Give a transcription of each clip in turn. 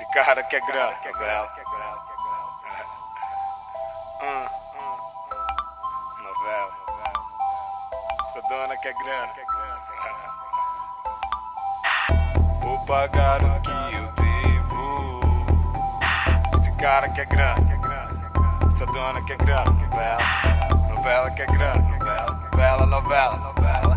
Esse cara quer grana, novela. Novela. Essa dona quer grana. Vou pagar o que eu devo. Esse cara quer grana. Essa dona quer grana, novela. Novela quer grana, novela.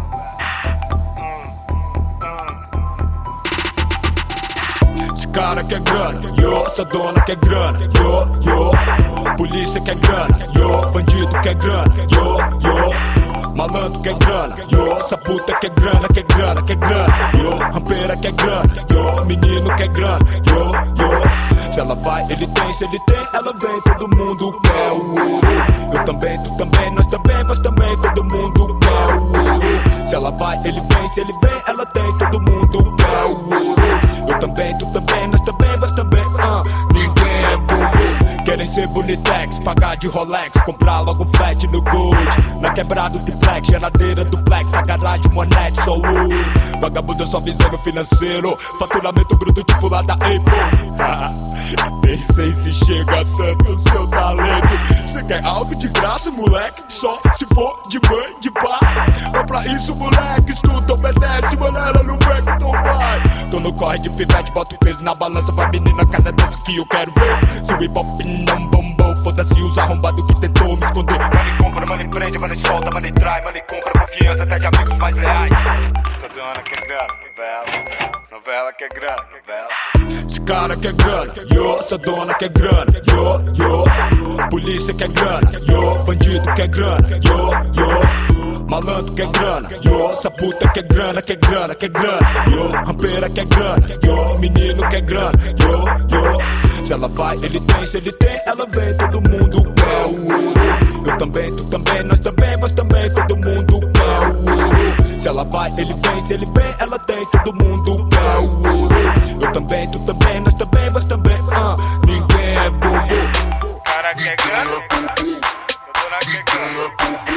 Esse cara quer grana, yo, essa dona quer grana, yo. Polícia quer grana, yo, bandido quer grana, yo. Malandro quer grana, yo, essa puta quer grana, yo. Rampeira quer grana, yo, menino quer grana, yo. Se ela vai, ele tem, se ele tem, ela vem, todo mundo quer o ouro. Eu também, tu também, nós também, todo mundo quer o ouro. Se ela vai, ele vem, se ele vem, ela tem, todo mundo quer o ouro. Eu também, tu também, nós também, ninguém é bobo. Querem ser bonitex, pagar de Rolex, comprar logo flat no Gold. Na quebrada do Flex, geladeira duplex, na garagem Monete, sou ouro. Vagabundo só visando financeiro, faturamento bruto tipo lá da Apple. Nem sei se chega tanto o seu talento. Cê quer algo de graça, moleque? Só se for de mãe, de pai. Mas pra isso, moleque, estuda, obedece, maneira no break, então vai. Tô no corre de pivete, boto peso na balança. Vai menina, cada dessa que eu quero ver. Se o hip hop não bombou, foda-se os arrombados que tentou me esconder. Mano compra, mano prende, mano solta, mano trai. Mano compra confiança até de amigos mais leais. Essa dona quer grana, novela quer grana, novela. Esse cara quer grana, yo, essa dona quer grana, yo. Polícia quer grana, yo, bandido quer grana, yo. Malandro quer grana, yo, essa puta quer grana, yo. Rampeira quer grana, yo, menino quer grana, yo. Se ela vai, ele tem, se ele tem, ela vem, todo mundo quer o ouro. Eu também, tu também, nós também, todo mundo quer o ouro. Se ela vai, ele vem, se ele vem, ela tem, todo mundo quer o ouro. Eu também, tu também, nós também, ninguém é bobo. O cara quer grana, essa dona quer grana.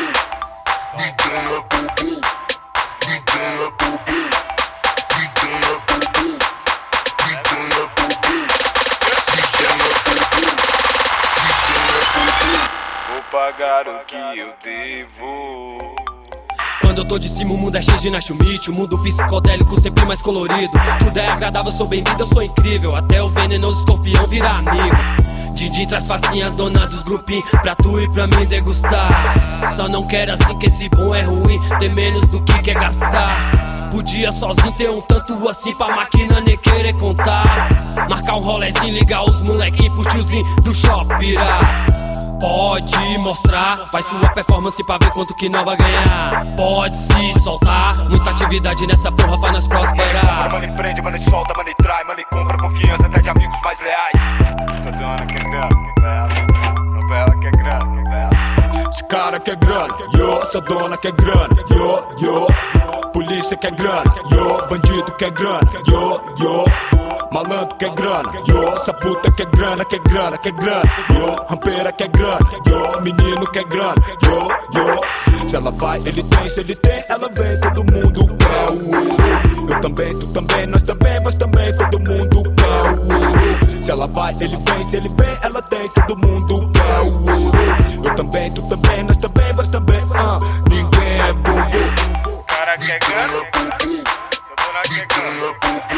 Vou pagar o que eu devo. Quando eu tô de cima o mundo é cheio de Nashumite. O mundo psicodélico sempre mais colorido. Tudo é agradável, sou bem-vindo, eu sou incrível. Até o venenoso escorpião vira amigo. Didi traz facinhas, dona dos grupinhos, pra tu e pra mim degustar. Só não quero assim que esse bom é ruim, ter menos do que quer gastar. Podia sozinho ter um tanto assim pra máquina nem querer contar. Marcar um rolezinho, ligar os molequinhos pro tiozinho do shopping pirar. Pode mostrar, faz sua performance pra ver quanto que não vai ganhar. Pode se soltar, muita atividade nessa porra pra nós prosperar. Mano prende, mano solta, mano trai. Mano compra confiança até de amigos mais leais. Essa dona quer grana, novela quer grana, novela. Esse cara quer grana, yo, essa dona quer grana, yo. Polícia quer grana, yo, bandido quer grana, yo. Malandro quer grana, yo, essa puta quer grana, yo. Rampeira quer grana, yo, menino quer grana, yo. Se ela vai, ele tem, se ele tem, ela vem, todo mundo quer o ouro. Eu também, tu também, nós também, todo mundo quer o ouro. Se ela vai, ele vem, se ele vem, ela tem, todo mundo quer o ouro. Eu também, tu também, nós também, ninguém é bobo. O cara quer grana, essa dona quer grana.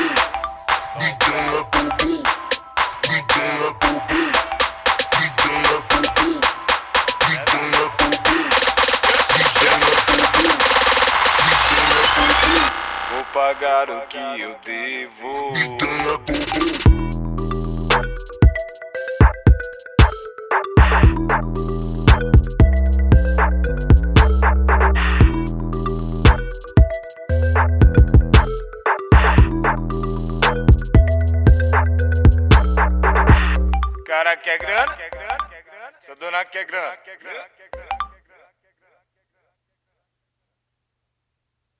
Vou pagar o que eu devo. Cara quer grana, essa dona quer grana.